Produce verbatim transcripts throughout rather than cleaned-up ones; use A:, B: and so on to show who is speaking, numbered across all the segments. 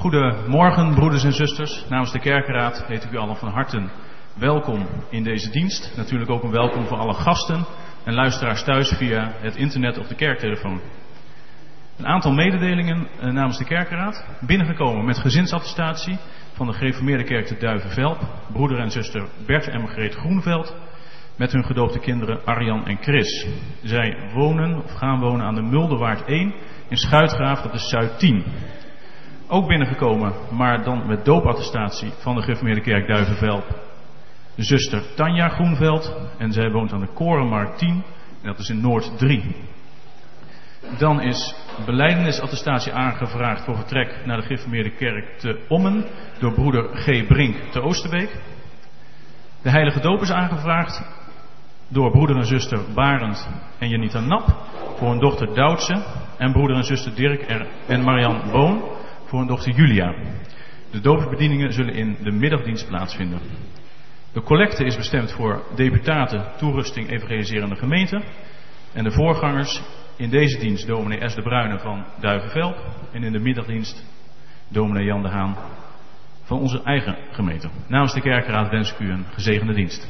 A: Goedemorgen, broeders en zusters. Namens de Kerkenraad heet ik u allen van harte welkom in deze dienst. Natuurlijk ook een welkom voor alle gasten en luisteraars thuis via het internet of de kerktelefoon. Een aantal mededelingen namens de Kerkenraad. Binnengekomen met gezinsattestatie van de Gereformeerde Kerk te Duivenvelp. Broeder en zuster Bert en Margreet Groenveld. Met hun gedoopte kinderen Arjan en Chris. Zij wonen of gaan wonen aan de Mulderwaard één in Schuitgraaf, dat is Zuid tien. Ook binnengekomen, maar dan met doopattestatie van de Gereformeerde Kerk Duivenvelp. De zuster Tanja Groenveld en zij woont aan de Korenmarkt tien en dat is in Noord drie. Dan is belijdenis-attestatie aangevraagd voor vertrek naar de Gereformeerde Kerk te Ommen door broeder G. Brink te Oosterbeek. De heilige doop is aangevraagd door broeder en zuster Barend en Janita Nap voor hun dochter Doutse en broeder en zuster Dirk R. en Marian Boon voor hun dochter Julia. De doopsbedieningen zullen in de middagdienst plaatsvinden. De collecte is bestemd voor deputaten, toerusting, evangeliserende gemeente. En de voorgangers in deze dienst dominee S. de Bruyne van Duivenvelp. En in de middagdienst dominee Jan de Haan van onze eigen gemeente. Namens de Kerkenraad wens ik u een gezegende dienst.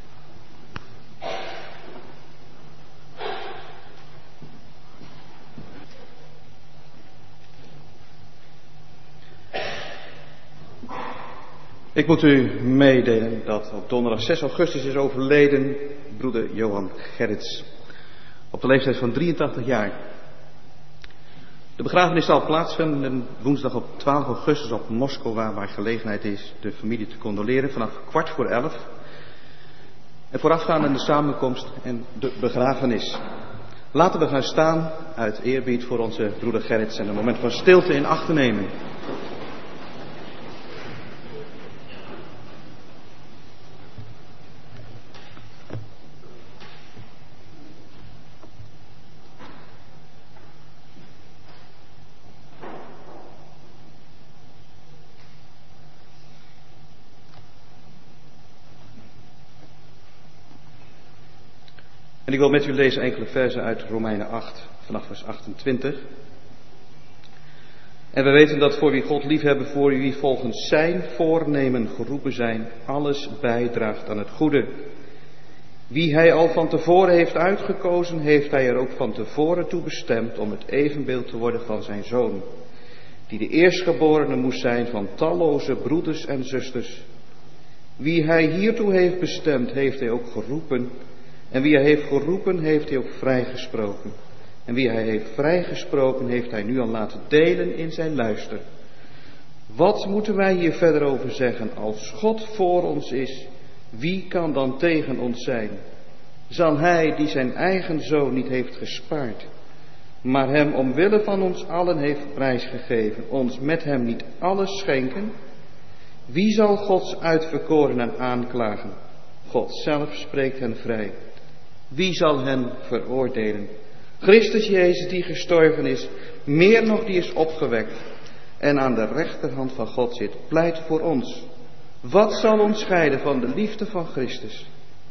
B: Ik moet u meedelen dat op donderdag zes augustus is overleden broeder Johan Gerrits. Op de leeftijd van drieëntachtig jaar. De begrafenis zal plaatsvinden woensdag op twaalf augustus op Moskou, waar gelegenheid is de familie te condoleren vanaf kwart voor elf. En voorafgaand aan de samenkomst en de begrafenis. Laten we gaan staan uit eerbied voor onze broeder Gerrits en een moment van stilte in acht te nemen. En ik wil met u lezen enkele versen uit Romeinen acht, vanaf vers achtentwintig. En we weten dat voor wie God liefhebben, voor wie volgens zijn voornemen geroepen zijn, alles bijdraagt aan het goede. Wie hij al van tevoren heeft uitgekozen, heeft hij er ook van tevoren toe bestemd om het evenbeeld te worden van zijn zoon, die de eerstgeborene moest zijn van talloze broeders en zusters. Wie hij hiertoe heeft bestemd, heeft hij ook geroepen. En wie hij heeft geroepen, heeft hij ook vrijgesproken. En wie hij heeft vrijgesproken, heeft hij nu al laten delen in zijn luister. Wat moeten wij hier verder over zeggen? Als God voor ons is, wie kan dan tegen ons zijn? Zal hij, die zijn eigen zoon niet heeft gespaard, maar hem omwille van ons allen heeft prijsgegeven, ons met hem niet alles schenken? Wie zal Gods uitverkorenen aanklagen? God zelf spreekt hen vrij. Wie zal hen veroordelen? Christus Jezus die gestorven is, meer nog die is opgewekt en aan de rechterhand van God zit, pleit voor ons. Wat zal ons scheiden van de liefde van Christus?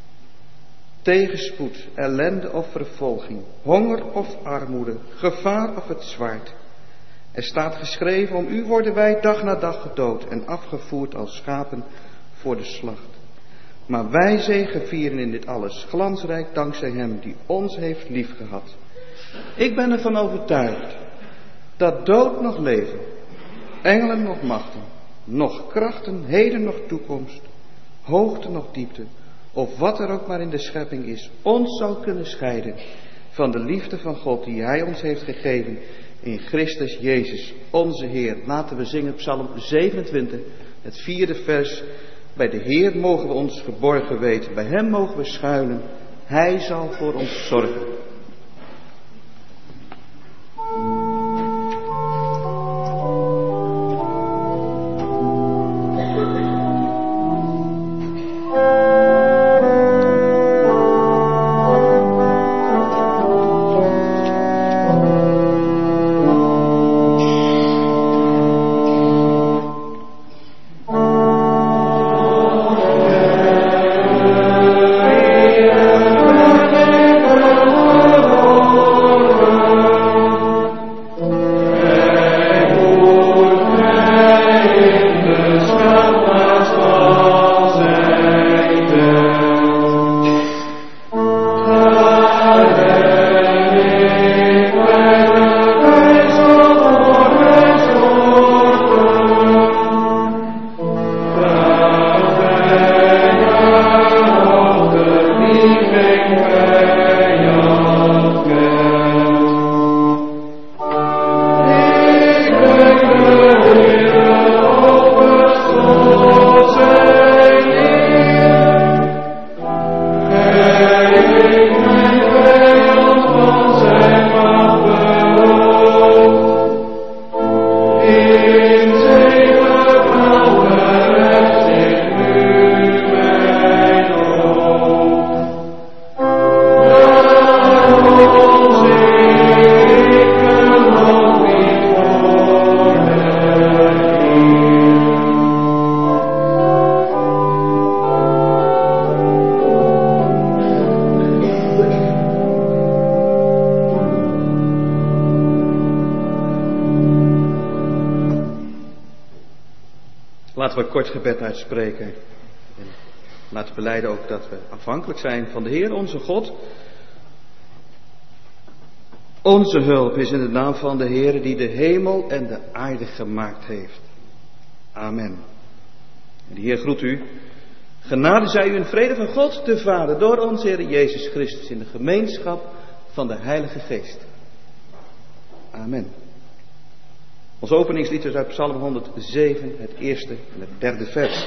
B: Tegenspoed, ellende of vervolging, honger of armoede, gevaar of het zwaard. Er staat geschreven, om u worden wij dag na dag gedood en afgevoerd als schapen voor de slacht. Maar wij zegevieren in dit alles, glansrijk dankzij hem die ons heeft liefgehad. Ik ben ervan overtuigd dat dood nog leven, engelen nog machten, nog krachten, heden nog toekomst, hoogte nog diepte, of wat er ook maar in de schepping is, ons zal kunnen scheiden van de liefde van God die hij ons heeft gegeven in Christus Jezus, onze Heer. Laten we zingen Psalm zevenentwintig, het vierde vers. Bij de Heer mogen we ons geborgen weten, bij hem mogen we schuilen, hij zal voor ons zorgen.
C: Oh
B: Laten we een kort gebed uitspreken. En laten we belijden ook dat we afhankelijk zijn van de Heer, onze God. Onze hulp is in de naam van de Heer die de hemel en de aarde gemaakt heeft. Amen. En de Heer groet u. Genade zij u in vrede van God, de Vader, door onze Heer Jezus Christus in de gemeenschap van de Heilige Geest. Amen. Ons openingslied is uit Psalm honderdzeven, het eerste en het derde vers.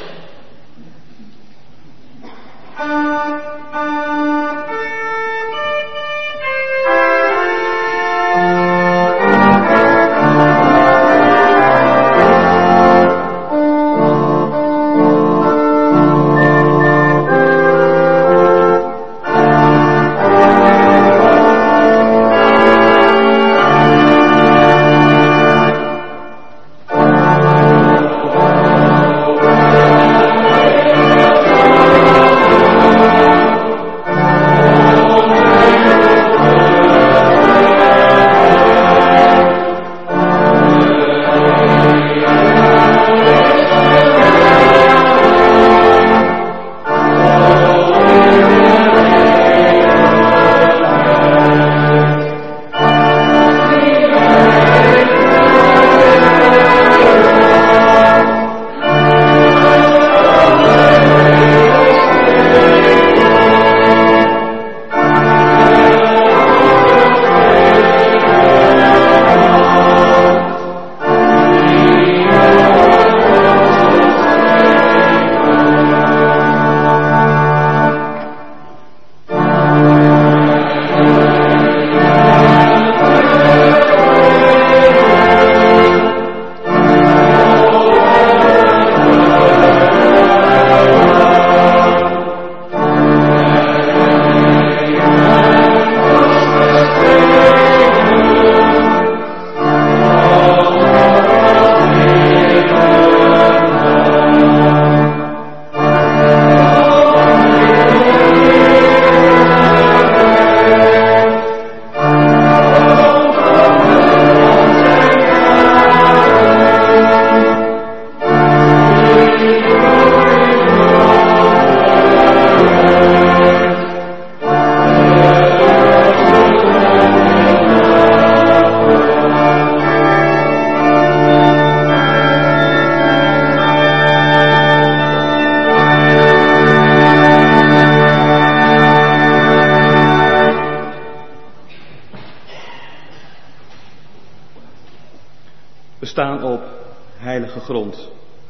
B: We staan op heilige grond.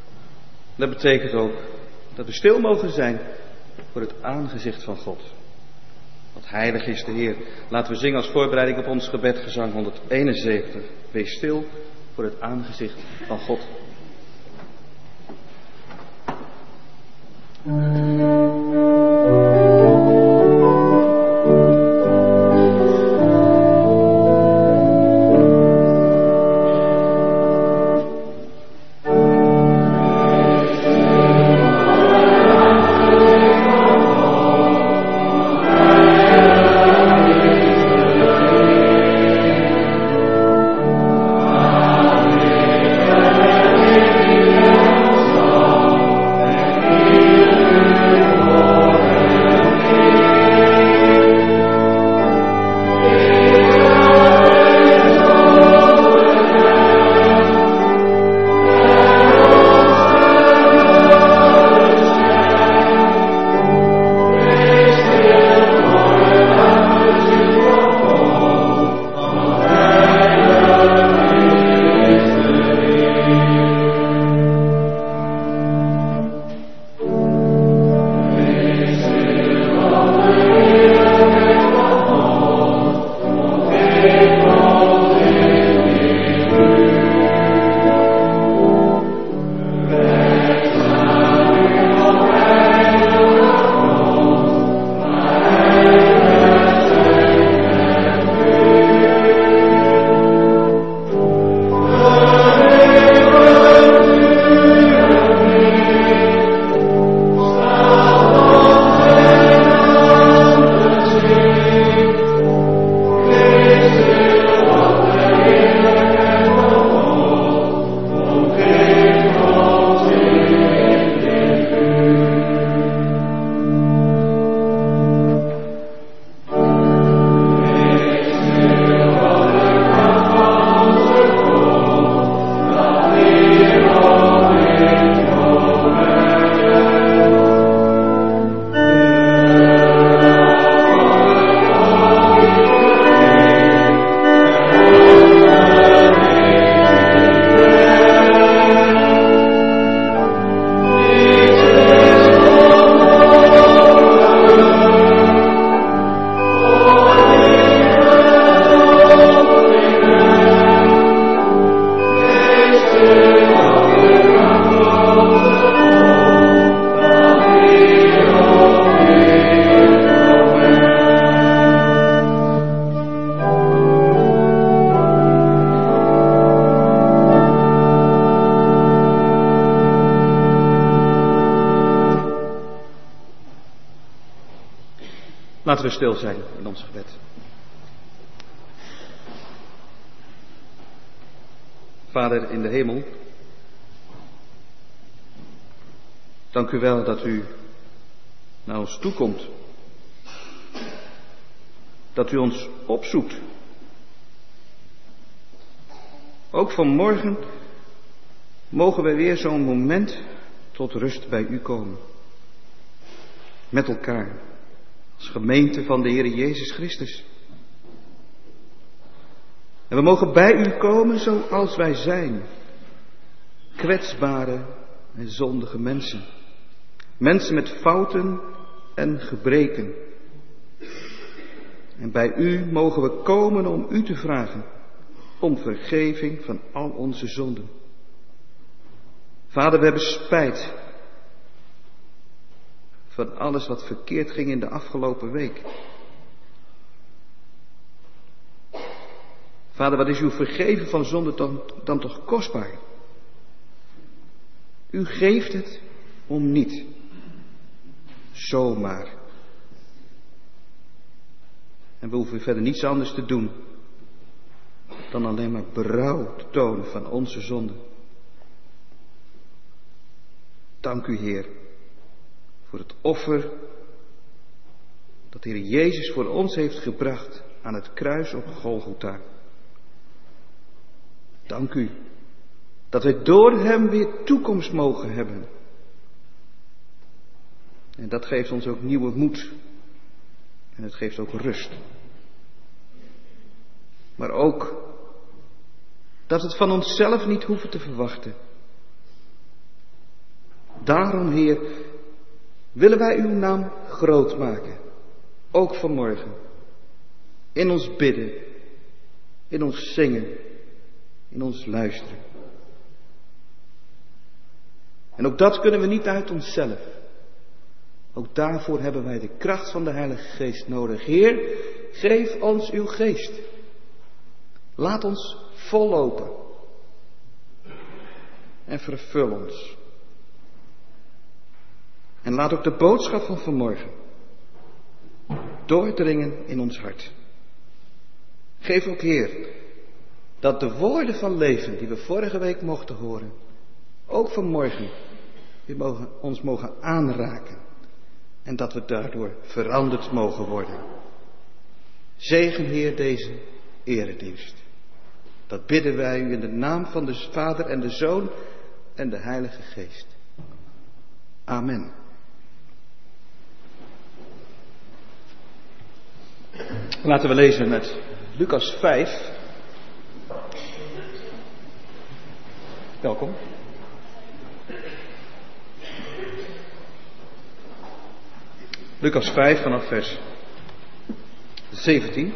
B: Dat betekent ook dat we stil mogen zijn voor het aangezicht van God. Wat heilig is de Heer. Laten we zingen als voorbereiding op ons gebed, gezang honderdeenenzeventig. Wees stil voor het aangezicht van God.
C: Amen.
B: Laten we stil zijn in ons gebed. Vader in de hemel, dank u wel dat u naar ons toekomt. Dat u ons opzoekt. Ook vanmorgen mogen wij weer zo'n moment tot rust bij u komen. Met elkaar. Als gemeente van de Heer Jezus Christus. En we mogen bij u komen zoals wij zijn. Kwetsbare en zondige mensen. Mensen met fouten en gebreken. En bij u mogen we komen om u te vragen. Om vergeving van al onze zonden. Vader, we hebben spijt. Van alles wat verkeerd ging in de afgelopen week. Vader, wat is uw vergeven van zonde dan, dan toch kostbaar? U geeft het om niet. Zomaar. En we hoeven verder niets anders te doen. Dan alleen maar berouw te tonen van onze zonde. Dank u, Heer. Voor het offer dat de Heer Jezus voor ons heeft gebracht aan het kruis op Golgotha. Dank u dat wij door hem weer toekomst mogen hebben. En dat geeft ons ook nieuwe moed. En het geeft ook rust. Maar ook dat we het van onszelf niet hoeven te verwachten. Daarom, Heer, willen wij uw naam groot maken. Ook vanmorgen. In ons bidden. In ons zingen. In ons luisteren. En ook dat kunnen we niet uit onszelf. Ook daarvoor hebben wij de kracht van de Heilige Geest nodig. Heer, geef ons uw geest. Laat ons vollopen. En vervul ons. En laat ook de boodschap van vanmorgen doordringen in ons hart. Geef ook, Heer, dat de woorden van leven die we vorige week mochten horen, ook vanmorgen weer mogen, ons mogen aanraken. En dat we daardoor veranderd mogen worden. Zegen, Heer, deze eredienst. Dat bidden wij u in de naam van de Vader en de Zoon en de Heilige Geest. Amen. Laten we lezen met Lucas vijf. Welkom. Lucas vijf vanaf vers zeventien.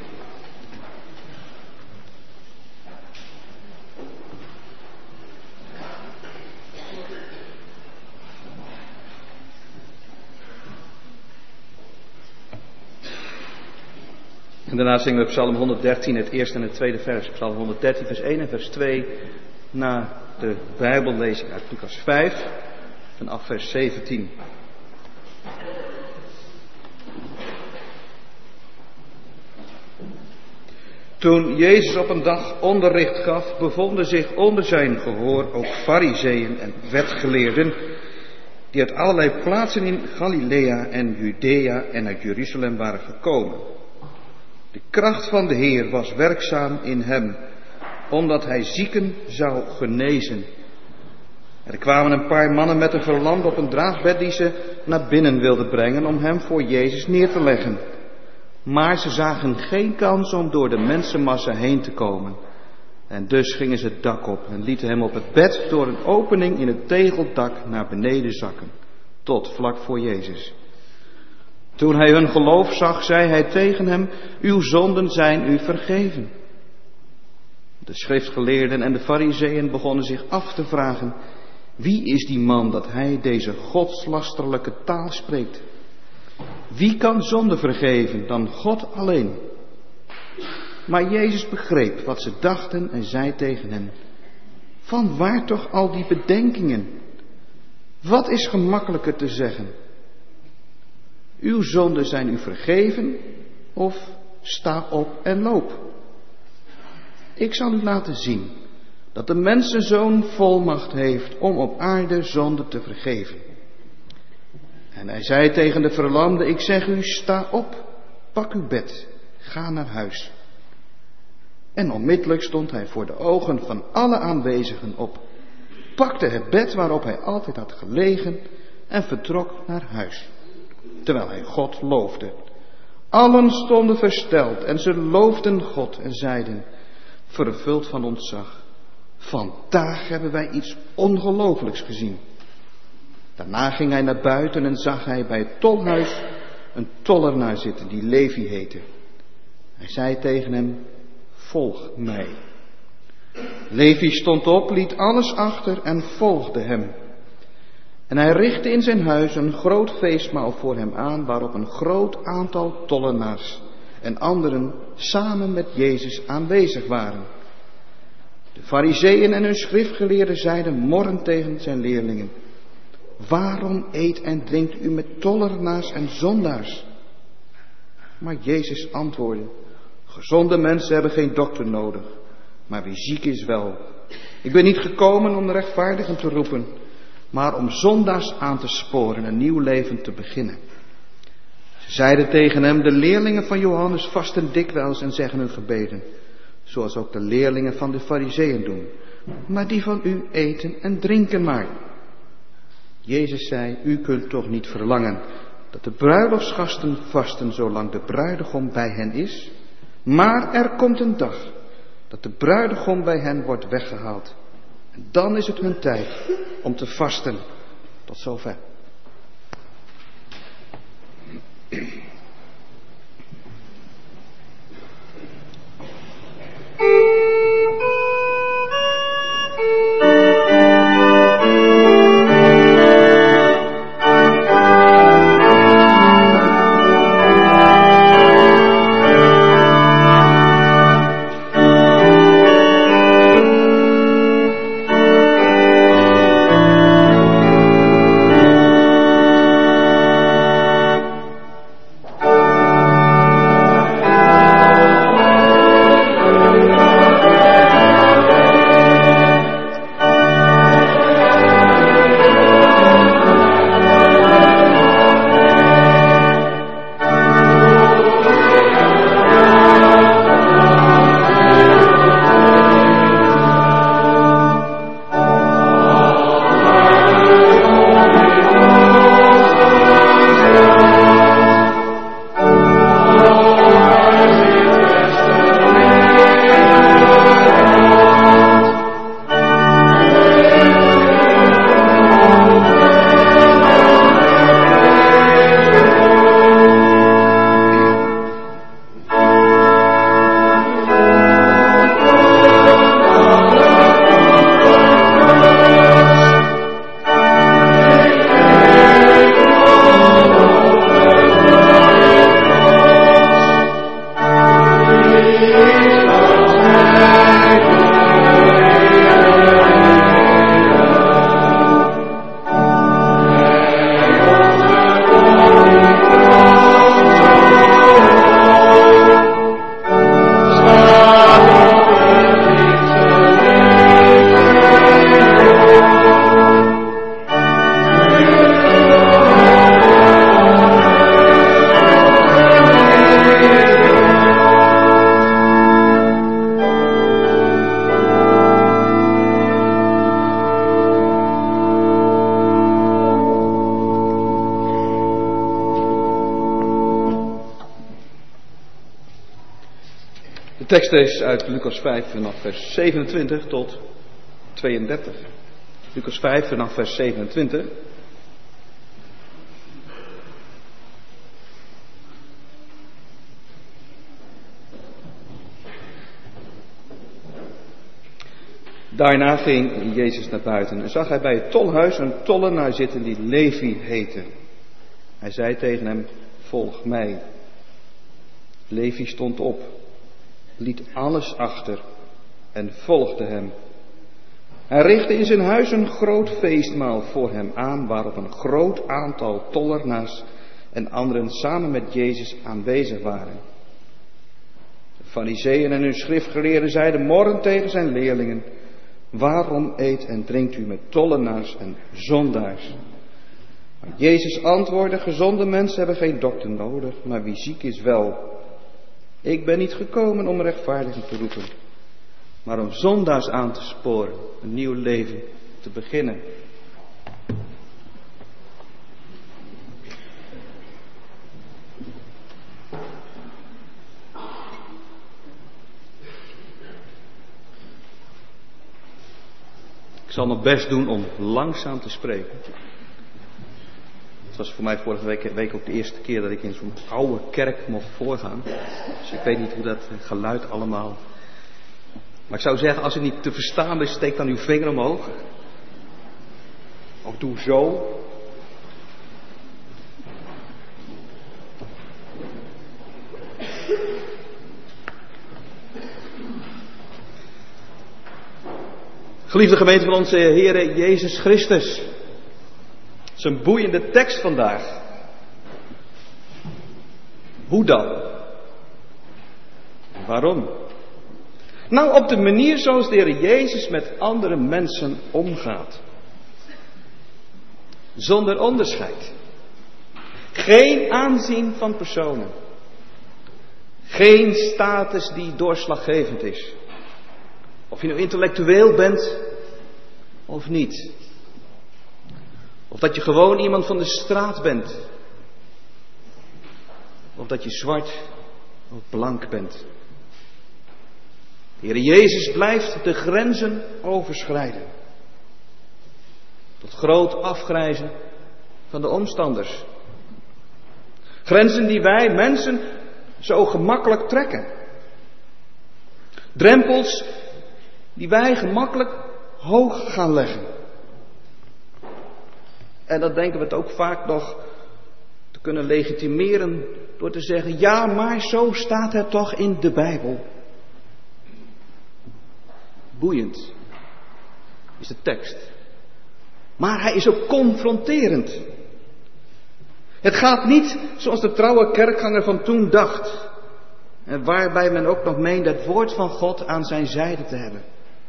B: En daarna zingen we Psalm honderddertien, het eerste en het tweede vers. Psalm honderddertien, vers één en vers twee. Na de Bijbellezing uit Lucas vijf, vanaf vers zeventien. Toen Jezus op een dag onderricht gaf, bevonden zich onder zijn gehoor ook farizeeën en wetgeleerden, die uit allerlei plaatsen in Galilea en Judea en uit Jeruzalem waren gekomen. De kracht van de Heer was werkzaam in hem, omdat hij zieken zou genezen. Er kwamen een paar mannen met een verlamd op een draagbed die ze naar binnen wilden brengen om hem voor Jezus neer te leggen. Maar ze zagen geen kans om door de mensenmassa heen te komen. En dus gingen ze het dak op en lieten hem op het bed door een opening in het tegeldak naar beneden zakken, tot vlak voor Jezus. Toen hij hun geloof zag, zei hij tegen hem: uw zonden zijn u vergeven. De schriftgeleerden en de farizeeën begonnen zich af te vragen: wie is die man dat hij deze godslasterlijke taal spreekt? Wie kan zonde vergeven dan God alleen? Maar Jezus begreep wat ze dachten en zei tegen hen: vanwaar toch al die bedenkingen? Wat is gemakkelijker te zeggen? Uw zonden zijn u vergeven, of sta op en loop. Ik zal u laten zien dat de mensenzoon volmacht heeft om op aarde zonde te vergeven. En hij zei tegen de verlamde: ik zeg u, sta op, pak uw bed, ga naar huis. En onmiddellijk stond hij voor de ogen van alle aanwezigen op, pakte het bed waarop hij altijd had gelegen en vertrok naar huis, terwijl hij God loofde. Allen stonden versteld en ze loofden God en zeiden, vervuld van ontzag: vandaag hebben wij iets ongelooflijks gezien. Daarna ging hij naar buiten en zag hij bij het tolhuis een tollenaar zitten die Levi heette. Hij zei tegen hem: volg mij. Levi stond op, liet alles achter en volgde hem. En hij richtte in zijn huis een groot feestmaal voor hem aan, waarop een groot aantal tollenaars en anderen samen met Jezus aanwezig waren. De farizeeën en hun schriftgeleerden zeiden morrend tegen zijn leerlingen: waarom eet en drinkt u met tollenaars en zondaars? Maar Jezus antwoordde: gezonde mensen hebben geen dokter nodig, maar wie ziek is wel. Ik ben niet gekomen om de rechtvaardigen te roepen, maar om zondaars aan te sporen een nieuw leven te beginnen. Ze zeiden tegen hem: de leerlingen van Johannes vasten dikwijls en zeggen hun gebeden, zoals ook de leerlingen van de farizeeën doen. Maar die van u eten en drinken maar. Jezus zei: u kunt toch niet verlangen dat de bruiloftsgasten vasten zolang de bruidegom bij hen is? Maar er komt een dag dat de bruidegom bij hen wordt weggehaald. En dan is het hun tijd om te vasten. Tot zover. De tekst is uit Lucas vijf vanaf vers zevenentwintig tot tweeëndertig. Lucas vijf vanaf vers zevenentwintig. Daarna ging Jezus naar buiten en zag hij bij het tolhuis een tollenaar zitten die Levi heette. Hij zei tegen hem, volg mij. Levi stond op, liet alles achter en volgde hem. Hij richtte in zijn huis een groot feestmaal voor hem aan, waarop een groot aantal tollenaars en anderen samen met Jezus aanwezig waren. De Farizeeën en hun schriftgeleerden zeiden morren tegen zijn leerlingen, waarom eet en drinkt u met tollenaars en zondaars? Maar Jezus antwoordde, gezonde mensen hebben geen dokter nodig, maar wie ziek is wel. Ik ben niet gekomen om rechtvaardigen te roepen, maar om zondaars aan te sporen, een nieuw leven te beginnen. Ik zal mijn best doen om langzaam te spreken. Het was voor mij vorige week, week ook de eerste keer dat ik in zo'n oude kerk mocht voorgaan. Dus ik weet niet hoe dat geluid allemaal... Maar ik zou zeggen, als het niet te verstaan is, steek dan uw vinger omhoog. Of doe zo. Geliefde gemeente van onze Heere Jezus Christus. Het is een boeiende tekst vandaag. Hoe dan? Waarom? Nou, op de manier zoals de Heer Jezus met andere mensen omgaat. Zonder onderscheid. Geen aanzien van personen. Geen status die doorslaggevend is. Of je nou intellectueel bent of niet. Of dat je gewoon iemand van de straat bent. Of dat je zwart of blank bent. De Heer Jezus blijft de grenzen overschrijden. Tot groot afgrijzen van de omstanders. Grenzen die wij mensen zo gemakkelijk trekken. Drempels die wij gemakkelijk hoog gaan leggen. En dat denken we het ook vaak nog te kunnen legitimeren door te zeggen, ja, maar zo staat het toch in de Bijbel. Boeiend is de tekst. Maar hij is ook confronterend. Het gaat niet zoals de trouwe kerkganger van toen dacht. En waarbij men ook nog meende het woord van God aan zijn zijde te hebben.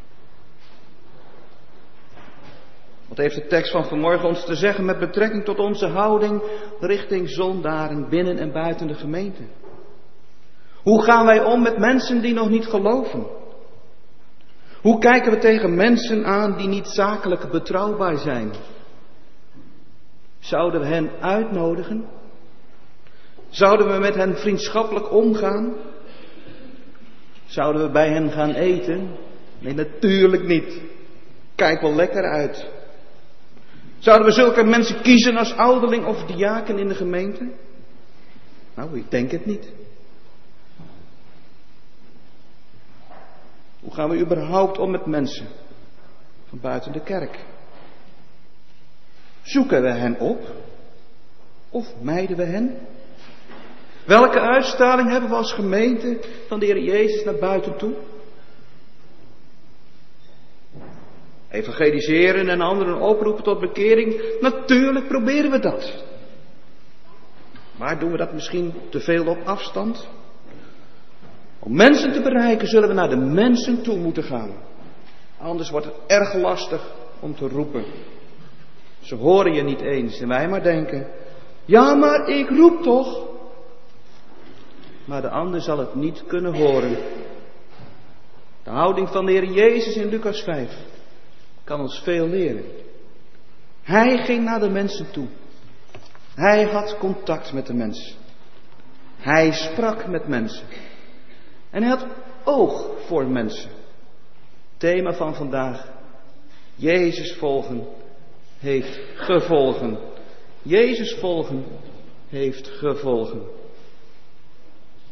B: Wat heeft de tekst van vanmorgen ons te zeggen met betrekking tot onze houding richting zondaren binnen en buiten de gemeente? Hoe gaan wij om met mensen die nog niet geloven? Hoe kijken we tegen mensen aan die niet zakelijk betrouwbaar zijn? Zouden we hen uitnodigen? Zouden we met hen vriendschappelijk omgaan? Zouden we bij hen gaan eten? Nee, natuurlijk niet. Kijk wel lekker uit. Zouden we zulke mensen kiezen als ouderling of diaken in de gemeente? Nou, ik denk het niet. Hoe gaan we überhaupt om met mensen van buiten de kerk? Zoeken we hen op? Of mijden we hen? Welke uitstraling hebben we als gemeente van de Heer Jezus naar buiten toe? Evangeliseren en anderen oproepen tot bekering? Natuurlijk proberen we dat. Maar doen we dat misschien te veel op afstand? Om mensen te bereiken zullen we naar de mensen toe moeten gaan. Anders wordt het erg lastig om te roepen. Ze horen je niet eens en wij maar denken, ja maar ik roep toch. Maar de ander zal het niet kunnen horen. De houding van de Heer Jezus in Lucas vijf kan ons veel leren. Hij ging naar de mensen toe. Hij had contact met de mensen. Hij sprak met mensen. En hij had oog voor mensen. Thema van vandaag. Jezus volgen heeft gevolgen. Jezus volgen heeft gevolgen.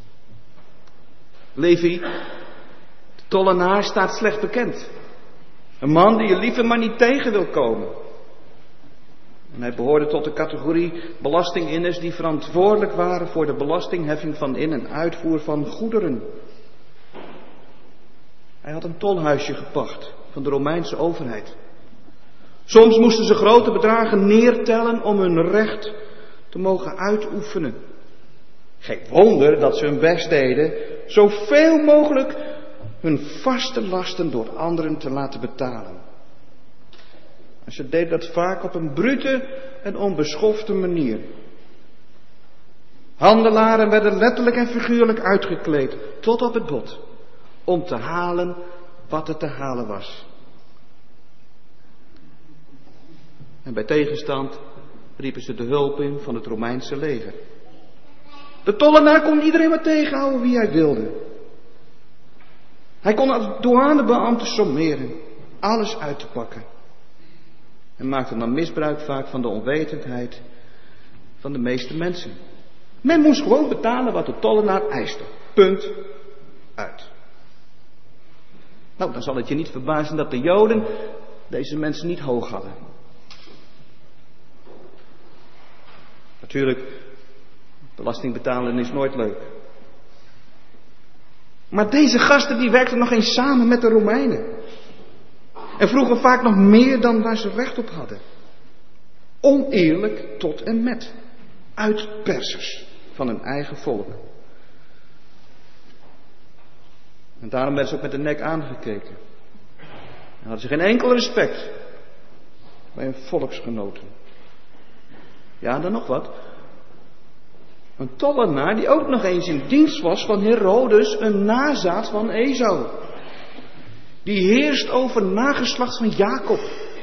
B: Levi, de tollenaar, staat slecht bekend. Een man die je liever maar niet tegen wil komen. En hij behoorde tot de categorie belastinginners die verantwoordelijk waren voor de belastingheffing van in- en uitvoer van goederen. Hij had een tolhuisje gepacht van de Romeinse overheid. Soms moesten ze grote bedragen neertellen om hun recht te mogen uitoefenen. Geen wonder dat ze hun best deden zoveel mogelijk hun vaste lasten door anderen te laten betalen. En ze deden dat vaak op een brute en onbeschofte manier. Handelaren werden letterlijk en figuurlijk uitgekleed tot op het bot om te halen wat er te halen was. En bij tegenstand riepen ze de hulp in van het Romeinse leger. De tollenaar kon iedereen maar tegenhouden wie hij wilde. Hij kon als douanebeambte sommeren, alles uit te pakken. En maakte dan misbruik vaak van de onwetendheid van de meeste mensen. Men moest gewoon betalen wat de tollenaar eiste. Punt. Uit. Nou, dan zal het je niet verbazen dat de Joden deze mensen niet hoog hadden. Natuurlijk, belasting betalen is nooit leuk. Maar deze gasten die werkten nog eens samen met de Romeinen. En vroegen vaak nog meer dan waar ze recht op hadden. Oneerlijk tot en met. Uitpersers van hun eigen volk. En daarom werden ze ook met de nek aangekeken. En hadden ze geen enkel respect bij hun volksgenoten. Ja, dan nog wat. Een tollenaar die ook nog eens in dienst was van Herodes, een nazaat van Esau. Die heerst over nageslacht van Jacob.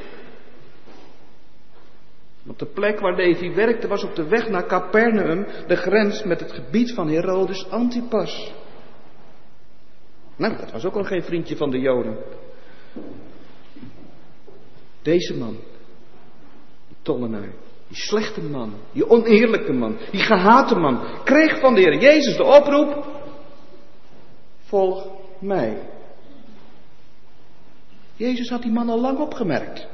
B: Op de plek waar Levi werkte was op de weg naar Capernaum de grens met het gebied van Herodes Antipas. Nou, dat was ook al geen vriendje van de Joden. Deze man, die tollenaar, die slechte man, die oneerlijke man, die gehate man, kreeg van de Heer Jezus de oproep: volg mij. Jezus had die man al lang opgemerkt.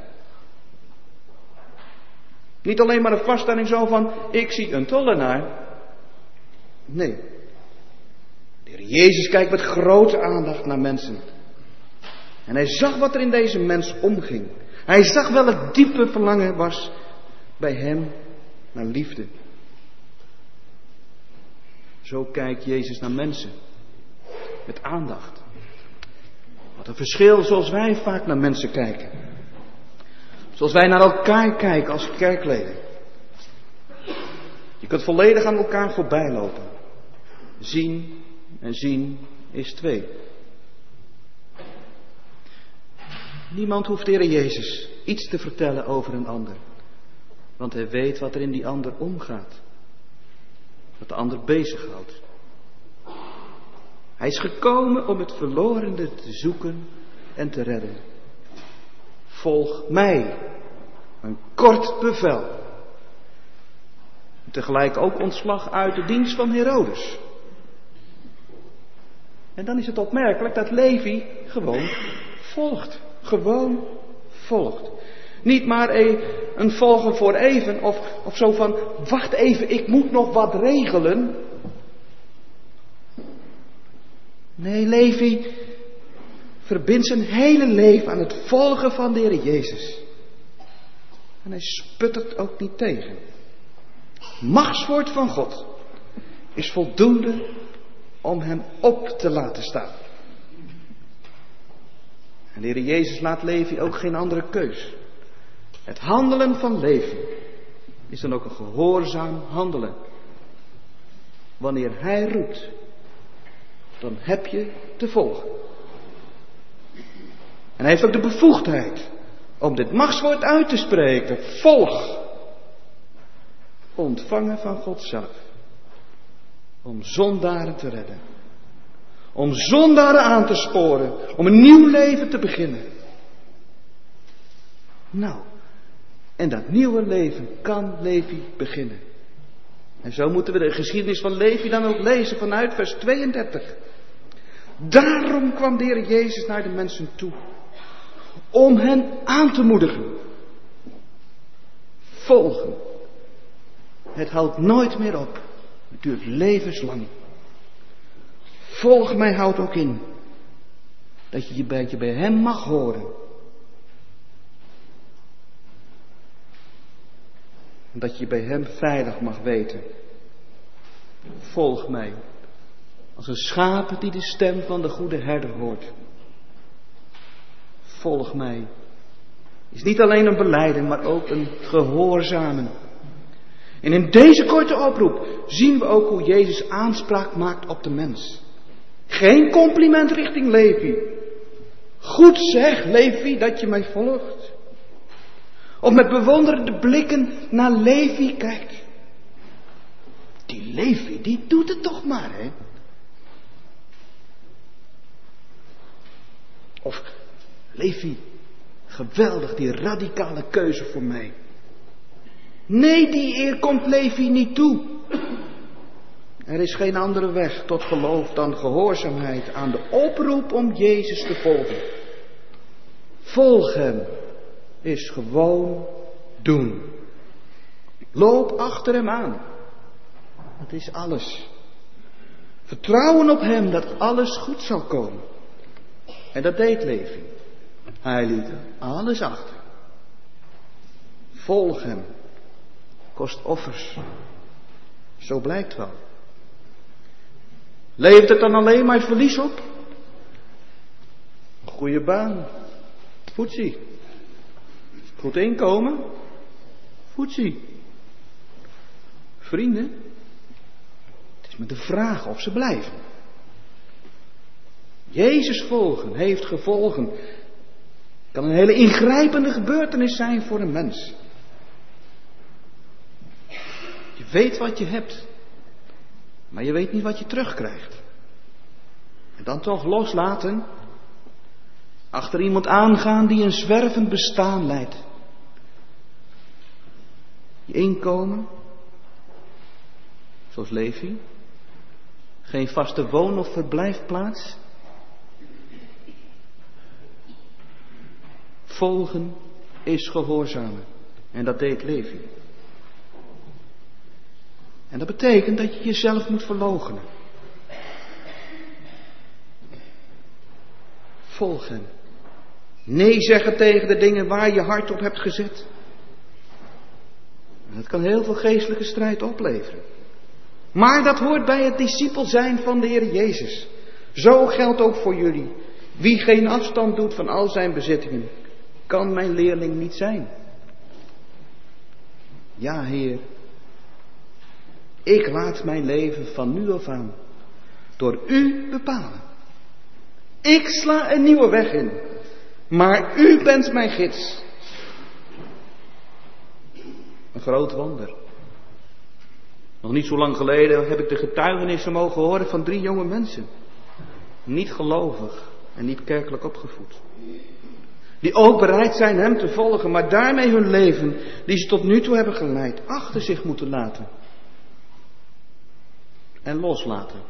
B: Niet alleen maar een vaststelling zo van: ik zie een tollenaar. Nee. De Heer Jezus kijkt met grote aandacht naar mensen. En hij zag wat er in deze mens omging. Hij zag wel het diepe verlangen was bij hem naar liefde. Zo kijkt Jezus naar mensen. Met aandacht. Wat een verschil zoals wij vaak naar mensen kijken. Zoals wij naar elkaar kijken als kerkleden. Je kunt volledig aan elkaar voorbij lopen. Zien en zien is twee. Niemand hoeft de Heer Jezus iets te vertellen over een ander. Want hij weet wat er in die ander omgaat. Wat de ander bezighoudt. Hij is gekomen om het verlorene te zoeken en te redden. Volg mij. Een kort bevel. En tegelijk ook ontslag uit de dienst van Herodes. En dan is het opmerkelijk dat Levi gewoon volgt. Gewoon volgt. Niet maar een volgen voor even of, of zo van: wacht even, ik moet nog wat regelen. Nee, Levi verbindt zijn hele leven aan het volgen van de Heer Jezus. En hij sputtert ook niet tegen. Machtswoord van God is voldoende om hem op te laten staan. En de Heer Jezus laat Levi ook geen andere keus. Het handelen van Levi is dan ook een gehoorzaam handelen. Wanneer hij roept, dan heb je te volgen. En hij heeft ook de bevoegdheid om dit machtswoord uit te spreken. Volg. Ontvangen van God zelf. Om zondaren te redden. Om zondaren aan te sporen. Om een nieuw leven te beginnen. Nou, en dat nieuwe leven kan Levi beginnen. En zo moeten we de geschiedenis van Levi dan ook lezen vanuit vers tweeëndertig. Daarom kwam de Heer Jezus naar de mensen toe. om hen aan te moedigen. Volgen. Het houdt nooit meer op. Het duurt levenslang. Volg mij houdt ook in dat je je beetje bij hem mag horen. Dat je bij hem veilig mag weten. Volg mij. Als een schaap die de stem van de goede herder hoort. Volg mij. Is niet alleen een belijden, maar ook een gehoorzamen. En in deze korte oproep zien we ook hoe Jezus aanspraak maakt op de mens. Geen compliment richting Levi. Goed zeg, Levi, dat je mij volgt. Of met bewonderende blikken naar Levi kijkt. Die Levi, die doet het toch maar, hè? Of, Levi, geweldig, die radicale keuze voor mij. Nee, die eer komt Levi niet toe. Er is geen andere weg tot geloof dan gehoorzaamheid aan de oproep om Jezus te volgen. Volg hem is gewoon doen. Loop achter hem aan. Dat is alles. Vertrouwen op hem dat alles goed zal komen. En dat deed Levi. Hij liet alles achter. Volg hem. Kost offers. Zo blijkt wel. Levert het dan alleen maar verlies op? Goeie baan. Voetzie. Goed inkomen. Voetzie. Vrienden. Het is maar de vraag of ze blijven. Jezus volgen heeft gevolgen. Kan een hele ingrijpende gebeurtenis zijn voor een mens. Je weet wat je hebt. Maar je weet niet wat je terugkrijgt. En dan toch loslaten. Achter iemand aangaan die een zwervend bestaan leidt. Je inkomen. Zoals Levi. Geen vaste woon- of verblijfplaats. Volgen is gehoorzamen. En dat deed Levi. En dat betekent dat je jezelf moet verloochenen. Volg hem. Nee zeggen tegen de dingen waar je hart op hebt gezet. Dat kan heel veel geestelijke strijd opleveren. Maar dat hoort bij het discipel zijn van de Heer Jezus. Zo geldt ook voor jullie. Wie geen afstand doet van al zijn bezittingen, kan mijn leerling niet zijn. Ja, Heer. Ik laat mijn leven van nu af aan door u bepalen. Ik sla een nieuwe weg in. Maar u bent mijn gids. Een groot wonder. Nog niet zo lang geleden heb ik de getuigenissen mogen horen van drie jonge mensen. Niet gelovig en niet kerkelijk opgevoed. Die ook bereid zijn hem te volgen, maar daarmee hun leven, die ze tot nu toe hebben geleid, achter zich moeten laten. En loslaten.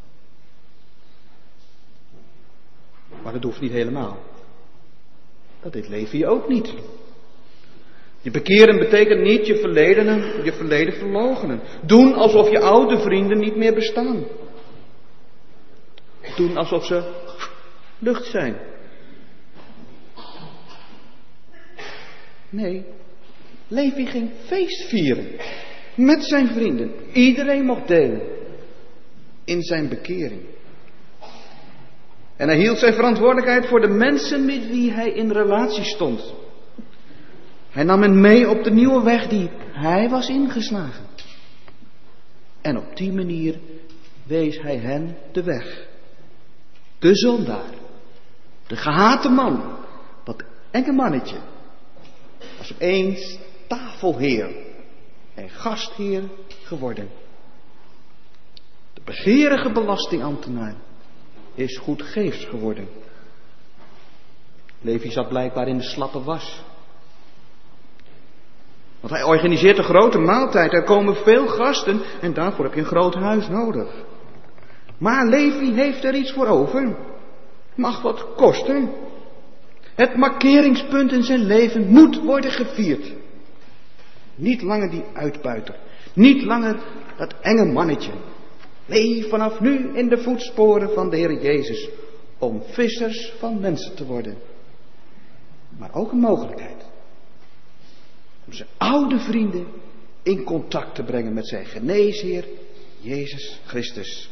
B: Maar dat hoeft niet helemaal. Dat deed Levi ook niet. Je bekeren betekent niet je verleden, je verleden verloochenen. Doen alsof je oude vrienden niet meer bestaan. Doen alsof ze lucht zijn. Nee, Levi ging feest vieren. Met zijn vrienden. Iedereen mocht delen. In zijn bekering. En hij hield zijn verantwoordelijkheid voor de mensen met wie hij in relatie stond. Hij nam hen mee op de nieuwe weg die hij was ingeslagen. En op die manier wees hij hen de weg. De zondaar. De gehate man. Dat enge mannetje. Was opeens tafelheer. En gastheer geworden. De begeerige belastingambtenaar is goedgeefs geworden. Levi zat blijkbaar in de slappe was. Want hij organiseert een grote maaltijd. Er komen veel gasten en daarvoor heb je een groot huis nodig. Maar Levi heeft er iets voor over. Mag wat kosten. Het markeringspunt in zijn leven moet worden gevierd. Niet langer die uitbuiter. Niet langer dat enge mannetje. Nee, vanaf nu in de voetsporen van de Heer Jezus. Om vissers van mensen te worden. Maar ook een mogelijkheid. Om zijn oude vrienden in contact te brengen met zijn geneesheer Jezus Christus.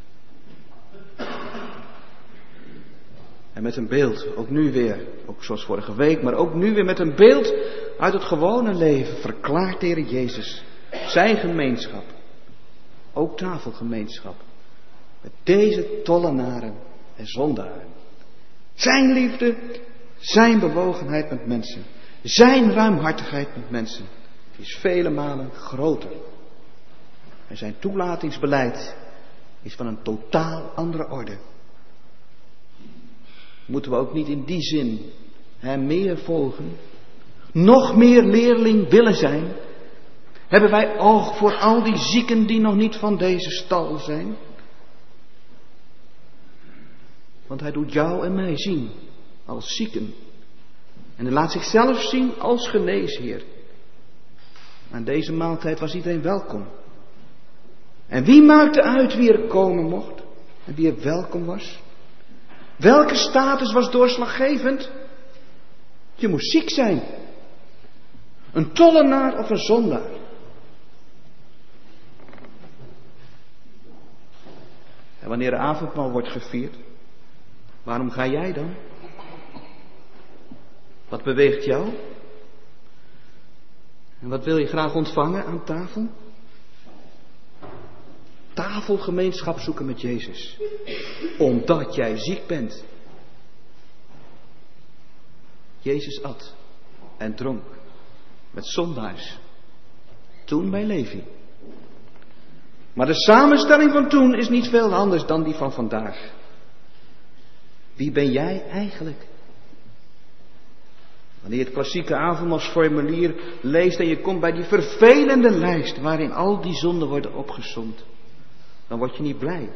B: En met een beeld, ook nu weer, ook zoals vorige week, maar ook nu weer met een beeld uit het gewone leven verklaart de Heer Jezus zijn gemeenschap. Ook tafelgemeenschap. Met deze tollenaren en zondaren. Zijn liefde, zijn bewogenheid met mensen. Zijn ruimhartigheid met mensen is vele malen groter. En zijn toelatingsbeleid is van een totaal andere orde. Moeten we ook niet in die zin hem meer volgen? Nog meer leerling willen zijn? Hebben wij oog voor al die zieken die nog niet van deze stal zijn? Want hij doet jou en mij zien als zieken. En hij laat zichzelf zien als geneesheer. Aan deze maaltijd was iedereen welkom. En wie maakte uit wie er komen mocht? En wie er welkom was? Welke status was doorslaggevend? Je moest ziek zijn. Een tollenaar of een zondaar. En wanneer de avondmaal wordt gevierd, waarom ga jij dan? Wat beweegt jou? En wat wil je graag ontvangen aan tafel? Tafelgemeenschap zoeken met Jezus. Omdat jij ziek bent. Jezus at en dronk met zondaars. Toen bij Levi. Maar de samenstelling van toen is niet veel anders dan die van vandaag. Wie ben jij eigenlijk? Wanneer je het klassieke avondmaalsformulier leest en je komt bij die vervelende lijst waarin al die zonden worden opgesomd, dan word je niet blij.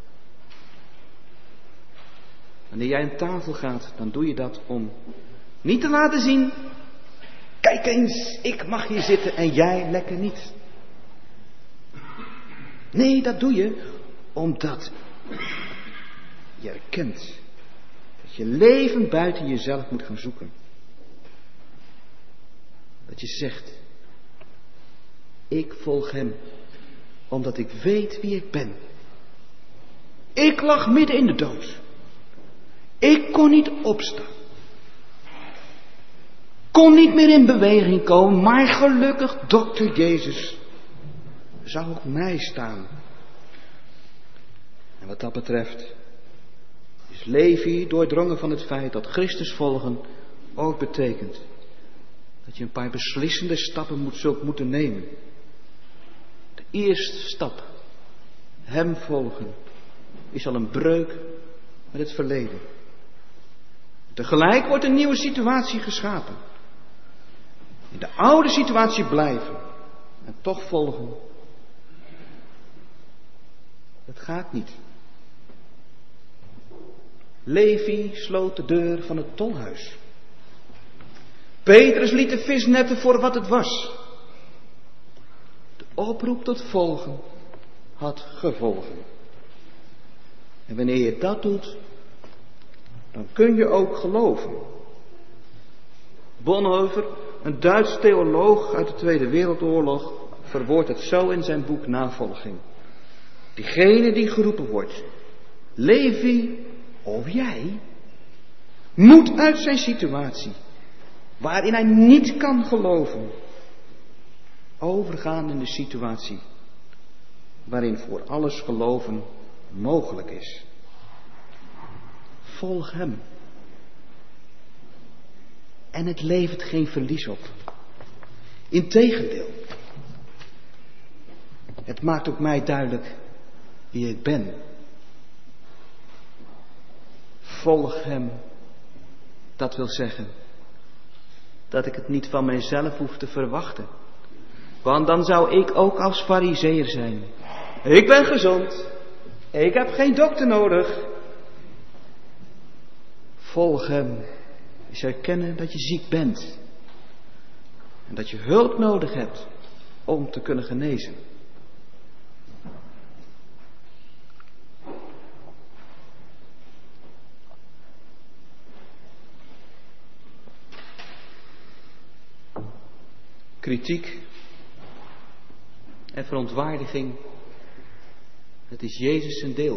B: Wanneer jij aan tafel gaat, dan doe je dat om niet te laten zien, kijk eens, ik mag hier zitten en jij lekker niet. Nee, dat doe je omdat je erkent dat je leven buiten jezelf moet gaan zoeken. Dat je zegt, ik volg hem, omdat ik weet wie ik ben. Ik lag midden in de dood. Ik kon niet opstaan. Kon niet meer in beweging komen, maar gelukkig dokter Jezus zou op mij staan. En wat dat betreft is Levi doordrongen van het feit dat Christus volgen ook betekent dat je een paar beslissende stappen moet, zult moeten nemen. De eerste stap, hem volgen, is al een breuk met het verleden. Tegelijk wordt een nieuwe situatie geschapen. In de oude situatie blijven en toch volgen. Dat gaat niet. Levi sloot de deur van het tolhuis. Petrus liet de visnetten voor wat het was. De oproep tot volgen had gevolgen. En wanneer je dat doet, dan kun je ook geloven. Bonhoeffer, een Duits theoloog uit de Tweede Wereldoorlog, verwoordt het zo in zijn boek Navolging. Diegene die geroepen wordt, Levi of jij, moet uit zijn situatie, waarin hij niet kan geloven, overgaan in de situatie waarin voor alles geloven mogelijk is. Volg hem. En het levert geen verlies op. Integendeel. Het maakt ook mij duidelijk wie ik ben. Volg hem. Dat wil zeggen dat ik het niet van mijzelf hoef te verwachten. Want dan zou ik ook als farizeeër zijn. Ik ben gezond. Ik heb geen dokter nodig. Volg hem is erkennen dat je ziek bent. En dat je hulp nodig hebt om te kunnen genezen. Kritiek en verontwaardiging, het is Jezus zijn deel.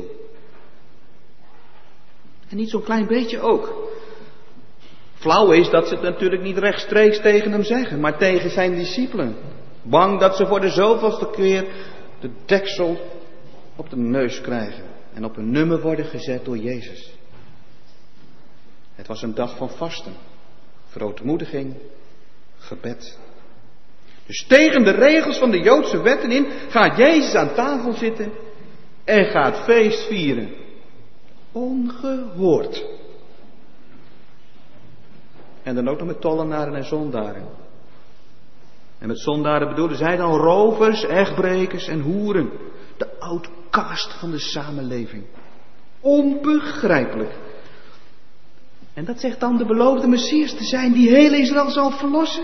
B: En niet zo'n klein beetje ook. Flauw is dat ze het natuurlijk niet rechtstreeks tegen hem zeggen, maar tegen zijn discipelen. Bang dat ze voor de zoveelste keer de deksel op de neus krijgen en op een nummer worden gezet door Jezus. Het was een dag van vasten, verootmoediging, gebed. Dus tegen de regels van de Joodse wetten in gaat Jezus aan tafel zitten en gaat feest vieren. Ongehoord. En dan ook nog met tollenaren en zondaren. En met zondaren bedoelen zij dan rovers, echtbrekers en hoeren. De outcast van de samenleving. Onbegrijpelijk. En dat zegt dan de beloofde Messias te zijn die heel Israël zal verlossen.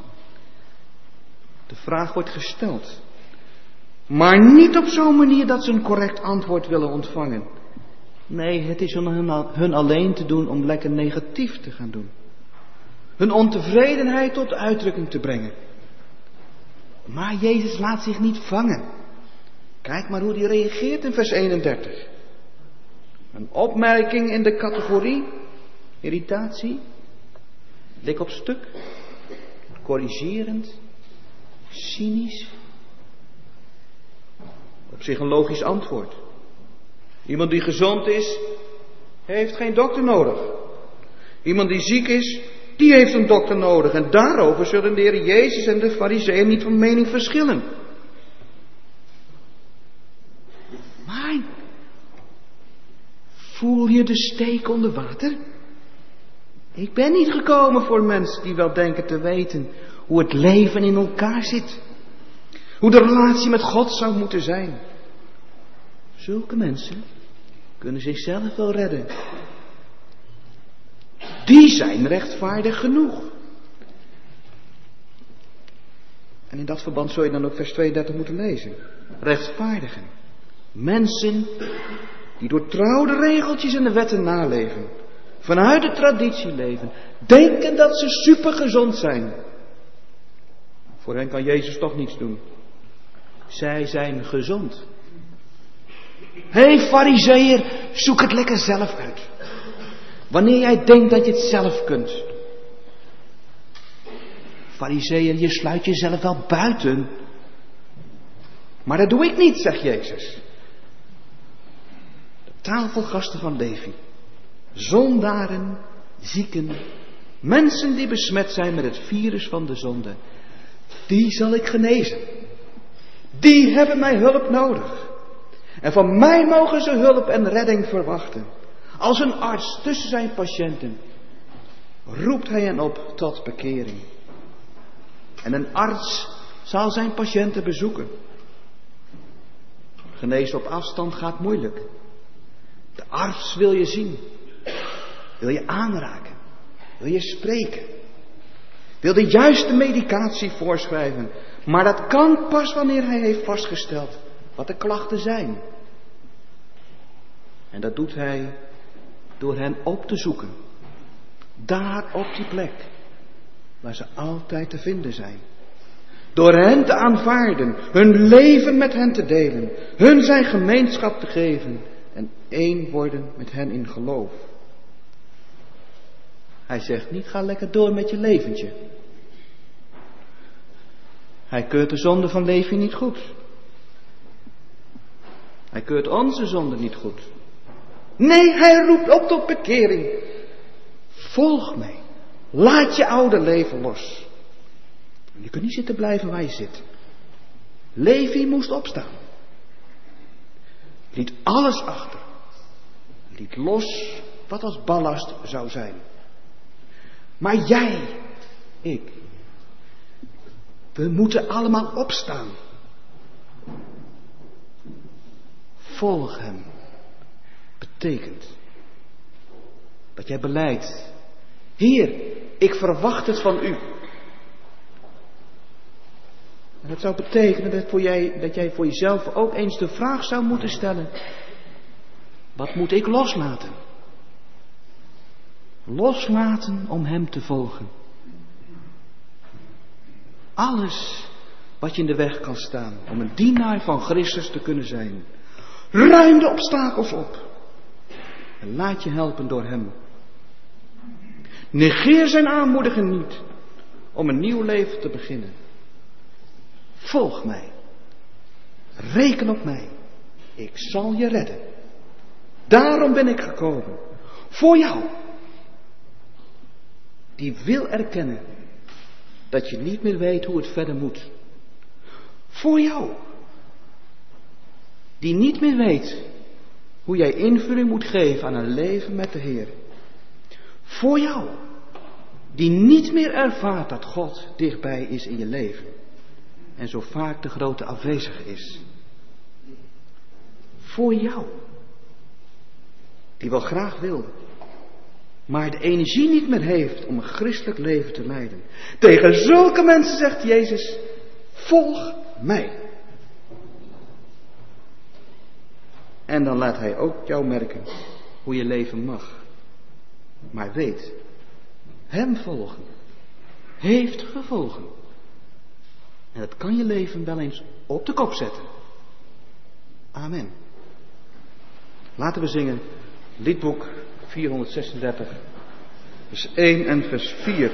B: De vraag wordt gesteld. Maar niet op zo'n manier dat ze een correct antwoord willen ontvangen. Nee, het is om hun alleen te doen om lekker negatief te gaan doen. Hun ontevredenheid tot uitdrukking te brengen. Maar Jezus laat zich niet vangen. Kijk maar hoe hij reageert in vers eenendertig. Een opmerking in de categorie irritatie, dik op stuk, corrigerend, cynisch. Op zich een logisch antwoord. Iemand die gezond is, heeft geen dokter nodig. Iemand die ziek is, die heeft een dokter nodig. En daarover zullen de Heer Jezus en de Farizeeën niet van mening verschillen. Maar voel je de steek onder water? Ik ben niet gekomen voor mensen die wel denken te weten hoe het leven in elkaar zit. Hoe de relatie met God zou moeten zijn. Zulke mensen kunnen zichzelf wel redden. Die zijn rechtvaardig genoeg. En in dat verband zul je dan ook vers tweeëndertig moeten lezen. Rechtvaardigen. Mensen die door trouw de regeltjes en de wetten naleven. Vanuit de traditie leven. Denken dat ze supergezond zijn. Voor hen kan Jezus toch niets doen. Zij zijn gezond. Hé hey, Farizeeër, zoek het lekker zelf uit. Wanneer jij denkt dat je het zelf kunt. Farizeeër, je sluit jezelf wel buiten. Maar dat doe ik niet, zegt Jezus. De tafelgasten van Levi. Zondaren, zieken, mensen die besmet zijn met het virus van de zonde. Die zal ik genezen. Die hebben mijn hulp nodig. En van mij mogen ze hulp en redding verwachten. Als een arts tussen zijn patiënten roept hij hen op tot bekering. En een arts zal zijn patiënten bezoeken. Genezen op afstand gaat moeilijk. De arts wil je zien. Wil je aanraken. Wil je spreken. Wil de juiste medicatie voorschrijven. Maar dat kan pas wanneer hij heeft vastgesteld wat de klachten zijn. En dat doet hij door hen op te zoeken. Daar op die plek. Waar ze altijd te vinden zijn. Door hen te aanvaarden. Hun leven met hen te delen. Hun zijn gemeenschap te geven. En één worden met hen in geloof. Hij zegt niet, ga lekker door met je leventje. Hij keurt de zonde van Levi niet goed. Hij keurt onze zonde niet goed. Nee, hij roept op tot bekering. Volg mij. Laat je oude leven los. Je kunt niet zitten blijven waar je zit. Levi moest opstaan. Liet alles achter. Liet los wat als ballast zou zijn. Maar jij, ik, we moeten allemaal opstaan. Volg hem. Betekent dat jij beleidt Heer, ik verwacht het van u. En dat zou betekenen dat, voor jij, dat jij voor jezelf ook eens de vraag zou moeten stellen. Wat moet ik loslaten? Loslaten om hem te volgen. Alles wat je in de weg kan staan om een dienaar van Christus te kunnen zijn. Ruim de obstakels op. En laat je helpen door hem. Negeer zijn aanmoediging niet om een nieuw leven te beginnen. Volg mij. Reken op mij. Ik zal je redden. Daarom ben ik gekomen. Voor jou. Die wil erkennen dat je niet meer weet hoe het verder moet. Voor jou. Die niet meer weet hoe jij invulling moet geven aan een leven met de Heer. Voor jou. Die niet meer ervaart dat God dichtbij is in je leven. En zo vaak de grote afwezige is. Voor jou. Die wel graag wil. Maar de energie niet meer heeft om een christelijk leven te leiden. Tegen zulke mensen zegt Jezus, volg mij. En dan laat hij ook jou merken hoe je leven mag. Maar weet, hem volgen heeft gevolgen. En dat kan je leven wel eens op de kop zetten. Amen. Laten we zingen liedboek vierhonderdzesendertig, vers één en vers vier.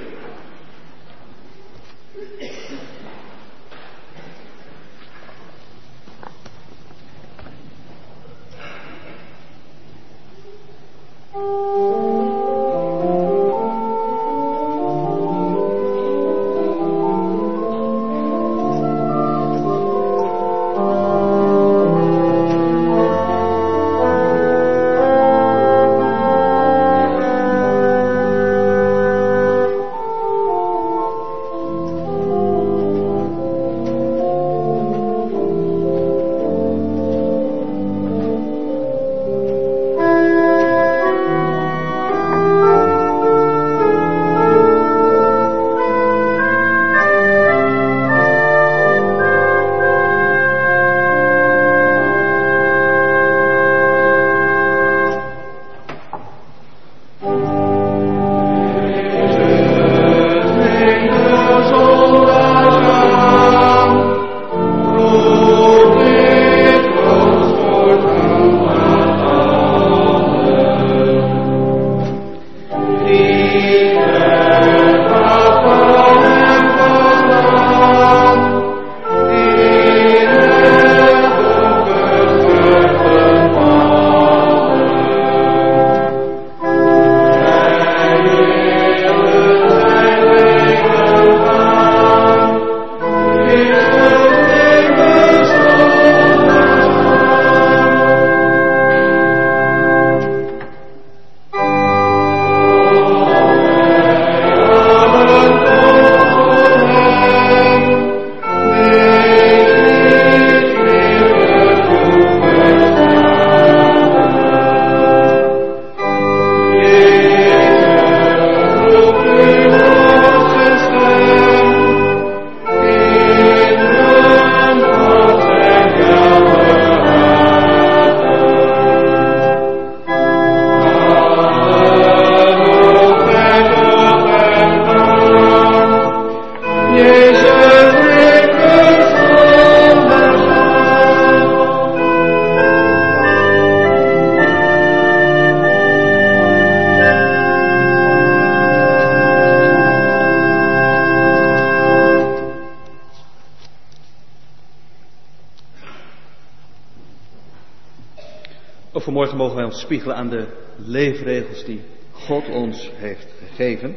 B: Vanmorgen mogen wij ons spiegelen aan de leefregels die God ons heeft gegeven.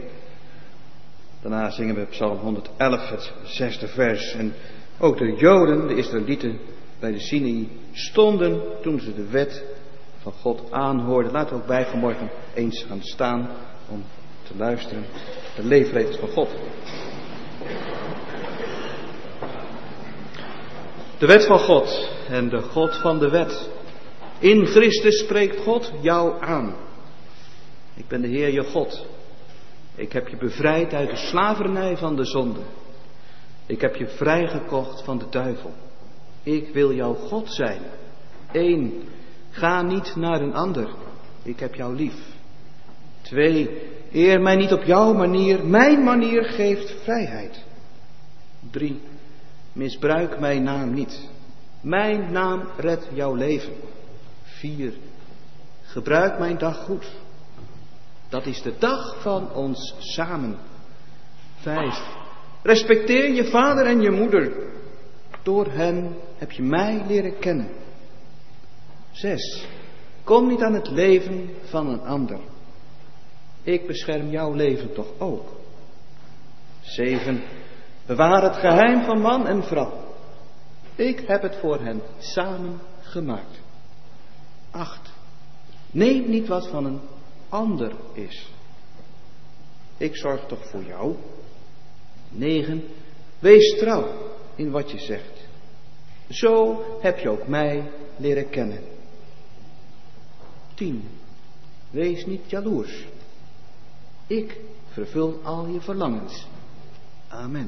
B: Daarna zingen we Psalm honderdelf, het zesde vers. En ook de Joden, de Israëlieten bij de Sinai, stonden toen ze de wet van God aanhoorden. Laten we ook wij vanmorgen eens gaan staan om te luisteren. De leefregels van God. De wet van God en de God van de wet. In Christus spreekt God jou aan. Ik ben de Heer je God. Ik heb je bevrijd uit de slavernij van de zonde. Ik heb je vrijgekocht van de duivel. Ik wil jouw God zijn. Eén, ga niet naar een ander. Ik heb jou lief. Twee, eer mij niet op jouw manier. Mijn manier geeft vrijheid. Drie, misbruik mijn naam niet. Mijn naam redt jouw leven. Vier, gebruik mijn dag goed. Dat is de dag van ons samen. Vijf, respecteer je vader en je moeder. Door hen heb je mij leren kennen. Zes, kom niet aan het leven van een ander. Ik bescherm jouw leven toch ook. Zeven, bewaar het geheim van man en vrouw. Ik heb het voor hen samen gemaakt. Acht, neem niet wat van een ander is. Ik zorg toch voor jou. Negen, wees trouw in wat je zegt. Zo heb je ook mij leren kennen. Tien, wees niet jaloers. Ik vervul al je verlangens. Amen.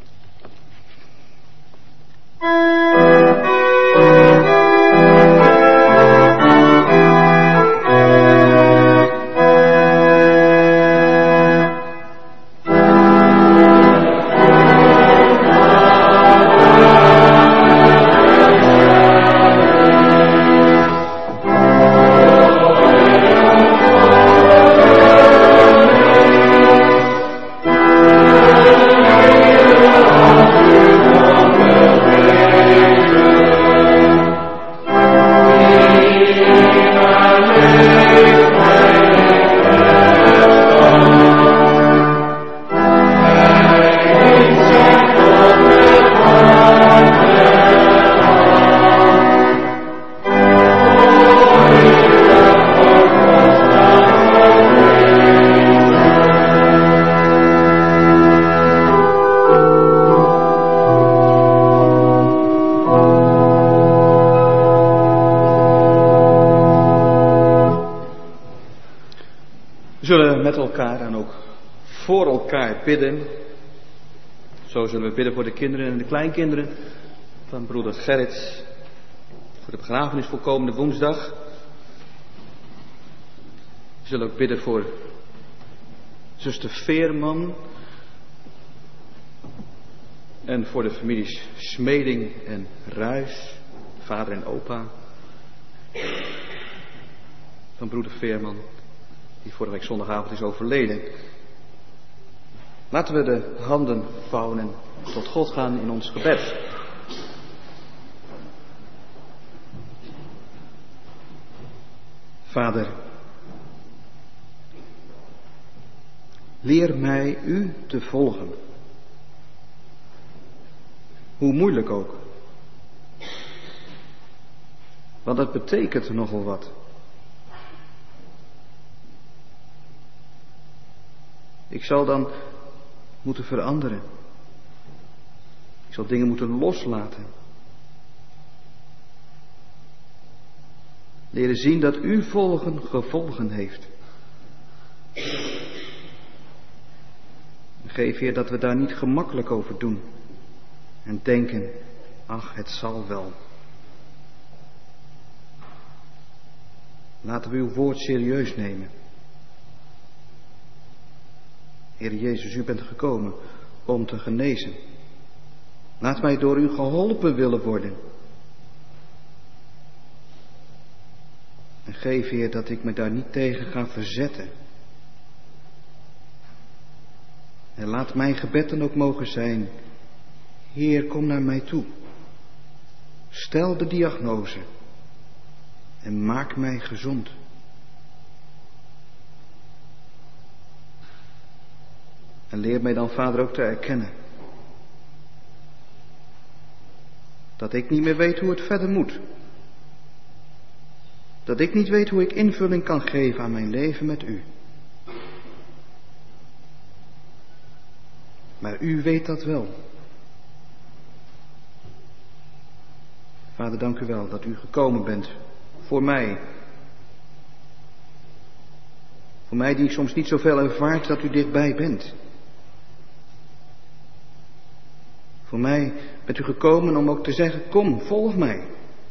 B: We zullen met elkaar en ook voor elkaar bidden. Zo zullen we bidden voor de kinderen en de kleinkinderen van broeder Gerrit. Voor de begrafenis voor komende woensdag. We zullen ook bidden voor zuster Veerman. En voor de families Smeding en Ruis. Vader en opa van broeder Veerman. Die vorige week zondagavond is overleden. Laten we de handen vouwen en tot God gaan in ons gebed. Vader, leer mij u te volgen. Hoe moeilijk ook. Want dat betekent nogal wat. Ik zal dan moeten veranderen. Ik zal dingen moeten loslaten. Leren zien dat uw volgen gevolgen heeft. Geef, Heer, dat we daar niet gemakkelijk over doen. En denken, ach, het zal wel. Laten we uw woord serieus nemen. Heer Jezus, u bent gekomen om te genezen. Laat mij door u geholpen willen worden. En geef, Heer, dat ik me daar niet tegen ga verzetten. En laat mijn gebed dan ook mogen zijn, Heer, kom naar mij toe. Stel de diagnose en maak mij gezond. En leer mij dan, Vader, ook te erkennen dat ik niet meer weet hoe het verder moet. Dat ik niet weet hoe ik invulling kan geven aan mijn leven met u. Maar u weet dat wel. Vader, dank u wel dat u gekomen bent voor mij. Voor Voor mij die soms niet zoveel ervaart dat u dichtbij bent. Voor mij bent u gekomen om ook te zeggen, kom, volg mij.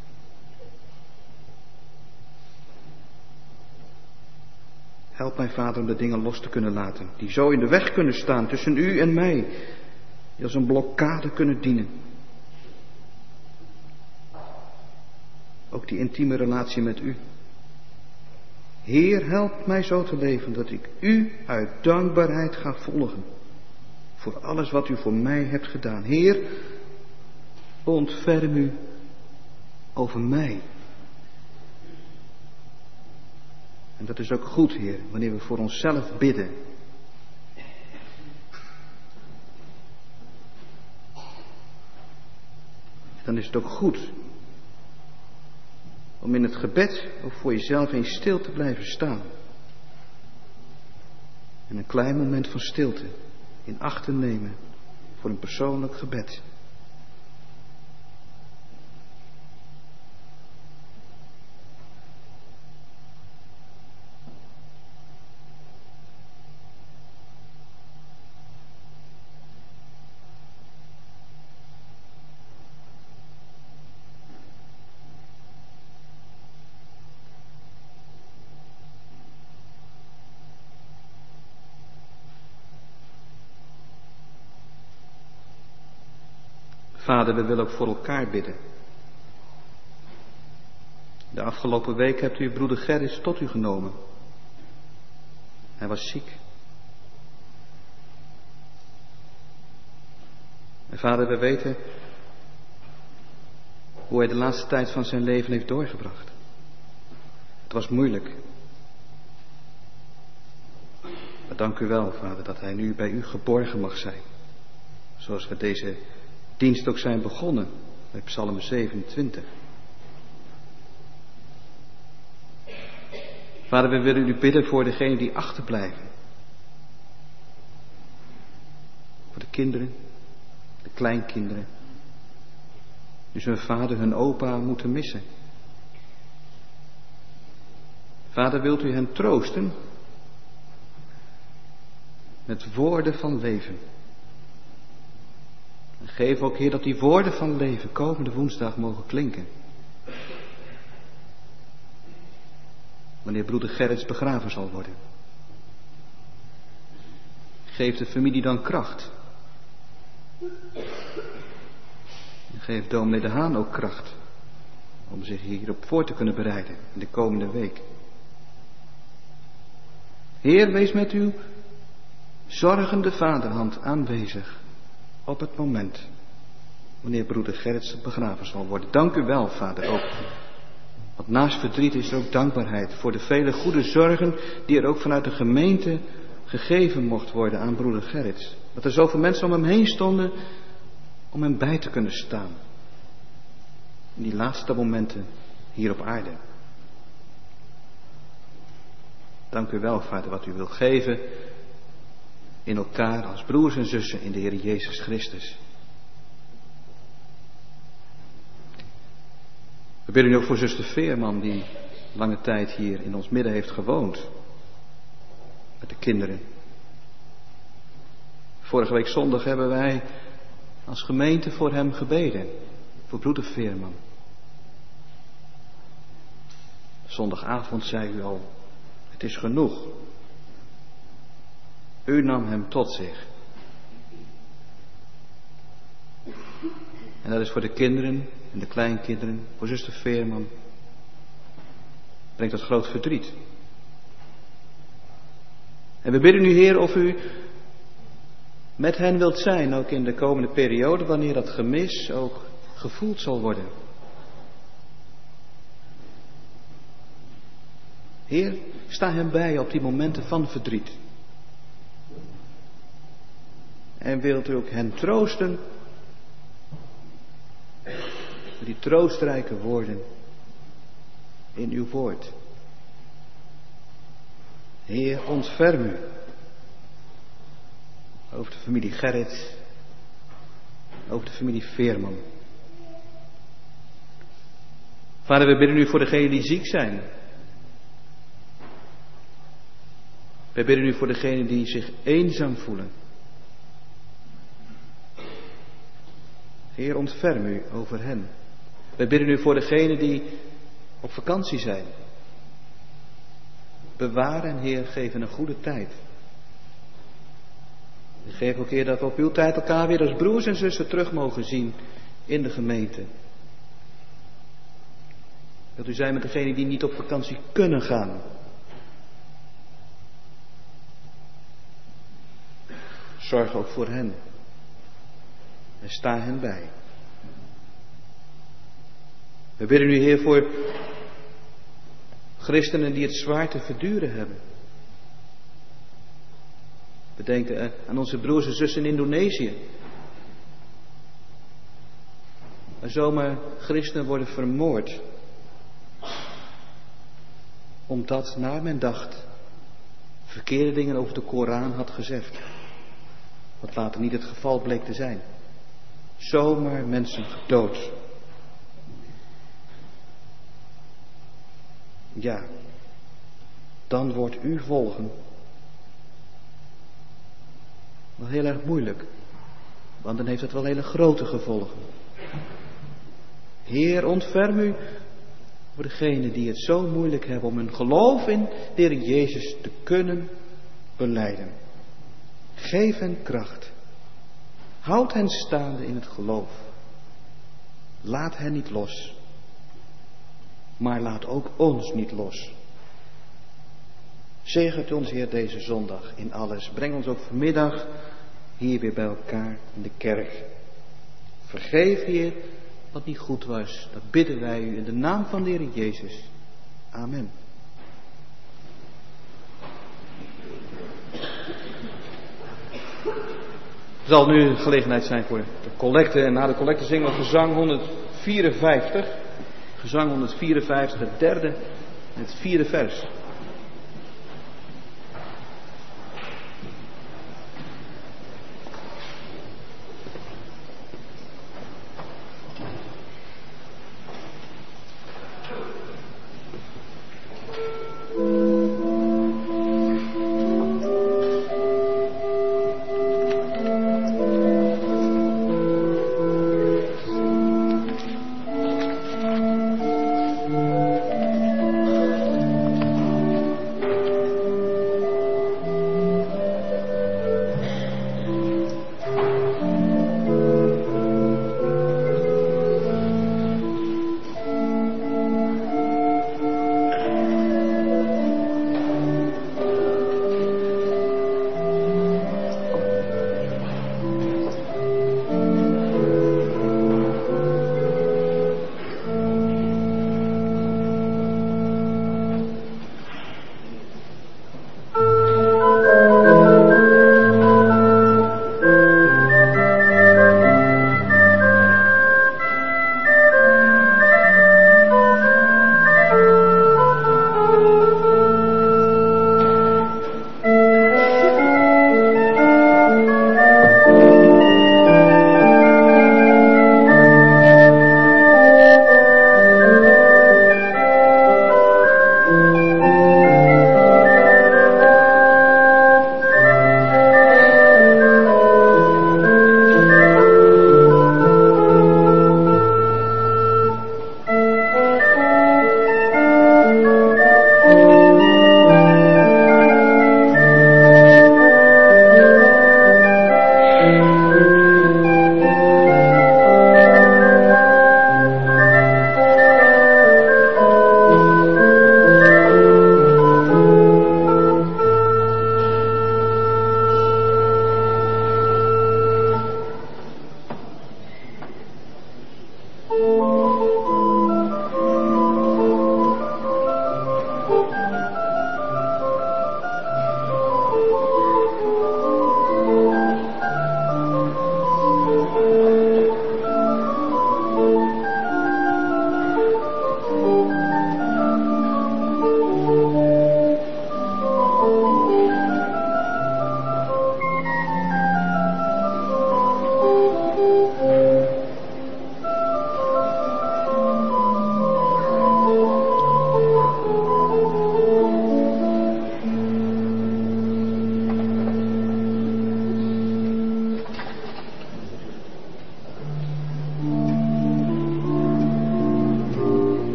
B: Help mij, Vader, om de dingen los te kunnen laten, die zo in de weg kunnen staan tussen u en mij, die als een blokkade kunnen dienen. Ook die intieme relatie met u. Heer, help mij zo te leven dat ik u uit dankbaarheid ga volgen. Voor alles wat u voor mij hebt gedaan. Heer, ontferm u over mij. En dat is ook goed, Heer, wanneer we voor onszelf bidden. Dan is het ook goed om in het gebed ook voor jezelf eens stil te blijven staan. En een klein moment van stilte in acht te nemen voor een persoonlijk gebed. Vader, we willen ook voor elkaar bidden. De afgelopen week hebt u uw broeder Gerrit tot u genomen. Hij was ziek. En Vader, we weten hoe hij de laatste tijd van zijn leven heeft doorgebracht. Het was moeilijk. Maar dank u wel, Vader, dat hij nu bij u geborgen mag zijn. Zoals we deze dienst ook zijn begonnen bij Psalm zevenentwintig. Vader, we willen u bidden voor degenen die achterblijven. Voor de kinderen, de kleinkinderen. Die hun vader, hun opa moeten missen. Vader, wilt u hen troosten met woorden van leven. En geef ook, Heer, dat die woorden van leven komende woensdag mogen klinken. Wanneer broeder Gerrits begraven zal worden. Geef de familie dan kracht. En geef dominee De Haan ook kracht. Om zich hierop voor te kunnen bereiden in de komende week. Heer, wees met uw zorgende vaderhand aanwezig. Op het moment wanneer broeder Gerrits begraven zal worden. Dank u wel, Vader, ook. Want naast verdriet is er ook dankbaarheid voor de vele goede zorgen die er ook vanuit de gemeente gegeven mocht worden aan broeder Gerrits. Dat er zoveel mensen om hem heen stonden om hem bij te kunnen staan. In die laatste momenten hier op aarde. Dank u wel, Vader, wat u wilt geven in elkaar als broers en zussen in de Heer Jezus Christus. We bidden u ook voor zuster Veerman, die lange tijd hier in ons midden heeft gewoond. Met de kinderen. Vorige week zondag hebben wij als gemeente voor hem gebeden. Voor broeder Veerman. Zondagavond zei u al, het is genoeg. U nam hem tot zich. En dat is voor de kinderen en de kleinkinderen, voor zuster Veerman. Brengt dat groot verdriet. En we bidden u, Heer, of u met hen wilt zijn, ook in de komende periode, wanneer dat gemis ook gevoeld zal worden. Heer, sta hen bij op die momenten van verdriet. En wilt u ook hen troosten met die troostrijke woorden in uw woord. Heer, ontferm u over de familie Gerrit, over de familie Veerman. Vader, we bidden u voor degenen die ziek zijn. Wij bidden u voor degenen die zich eenzaam voelen. Heer, ontferm u over hen. Wij bidden u voor degenen die op vakantie zijn. Bewaar hen, Heer, geef hen een goede tijd. Geef ook, Heer, dat we op uw tijd elkaar weer als broers en zussen terug mogen zien in de gemeente. Dat u zijn met degenen die niet op vakantie kunnen gaan. Zorg ook voor hen. En sta hen bij. We bidden u, Heer, voor christenen die het zwaar te verduren hebben. We denken aan onze broers en zussen in Indonesië. Waar zomaar christenen worden vermoord. Omdat, naar men dacht, verkeerde dingen over de Koran had gezegd. Wat later niet het geval bleek te zijn. Zomaar mensen gedood. Ja, dan wordt u volgen wel heel erg moeilijk. Want dan heeft het wel hele grote gevolgen. Heer, ontferm u voor degenen die het zo moeilijk hebben om hun geloof in de Heer Jezus te kunnen belijden. Geef hen kracht. Houd hen staande in het geloof. Laat hen niet los. Maar laat ook ons niet los. Zegent ons, Heer, deze zondag in alles. Breng ons ook vanmiddag hier weer bij elkaar in de kerk. Vergeef, Heer, wat niet goed was. Dat bidden wij u in de naam van de Heer Jezus. Amen. Er zal nu gelegenheid zijn voor de collecte. En na de collecte zingen we gezang honderdvierenvijftig. Gezang honderdvierenvijftig, het derde en het vierde vers.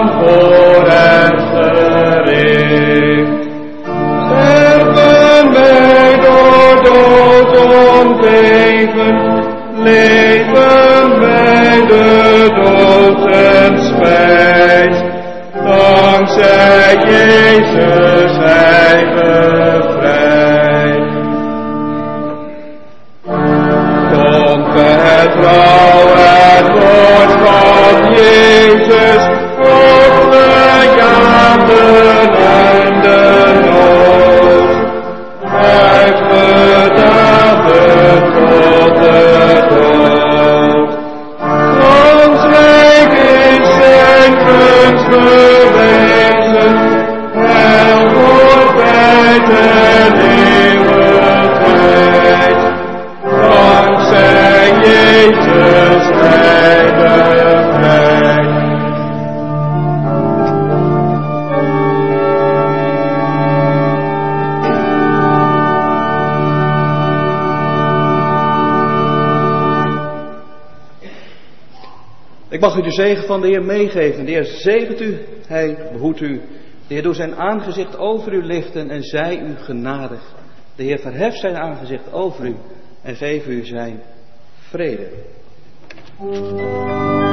C: voor het gericht. Sterven wij door dood omgeven, leven wij de dood ten spijt. Dankzij Jezus hij bevrijd. Kom vertrouw het woord van Jezus, op de jagen en de nood. Uitgedaan tot de dood. Ons rijk is zijn gunst bewezen, heil voorbij ten eeuwigheid. Dankzij Jezus hij bevrijdt.
B: Ik mag u de zegen van de Heer meegeven. De Heer zegent u, hij behoedt u. De Heer doet zijn aangezicht over u lichten en zij u genadig. De Heer verheft zijn aangezicht over u en geeft u zijn vrede.